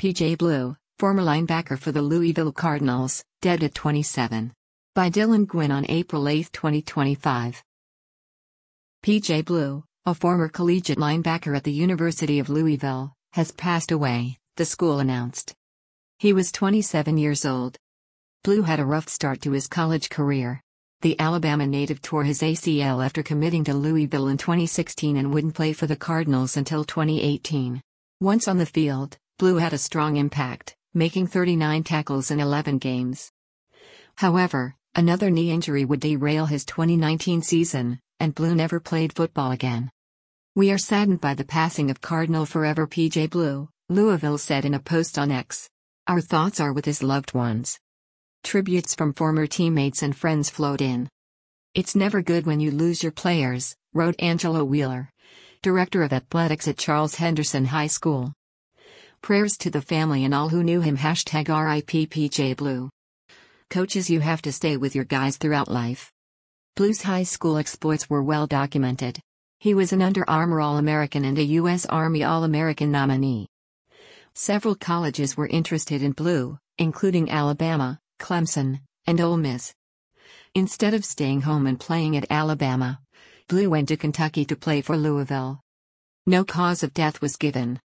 P.J. Blue, former linebacker for the Louisville Cardinals, dead at 27. By Dylan Gwynn on April 8, 2025. P.J. Blue, a former collegiate linebacker at the University of Louisville, has passed away, the school announced. He was 27 years old. Blue had a rough start to his college career. The Alabama native tore his ACL after committing to Louisville in 2016 and wouldn't play for the Cardinals until 2018. Once on the field, Blue had a strong impact, making 39 tackles in 11 games. However, another knee injury would derail his 2019 season, and Blue never played football again. "We are saddened by the passing of Cardinal forever P.J. Blue," Louisville said in a post on X. "Our thoughts are with his loved ones." Tributes from former teammates and friends flowed in. "It's never good when you lose your players," wrote Angelo Wheeler, director of athletics at Charles Henderson High School. "Prayers to the family and all who knew him. #RIP P.J. Blue." Coaches, you have to stay with your guys throughout life. Blue's high school exploits were well documented. He was an Under Armour All-American and a U.S. Army All-American nominee. Several colleges were interested in Blue, including Alabama, Clemson, and Ole Miss. Instead of staying home and playing at Alabama, Blue went to Kentucky to play for Louisville. No cause of death was given.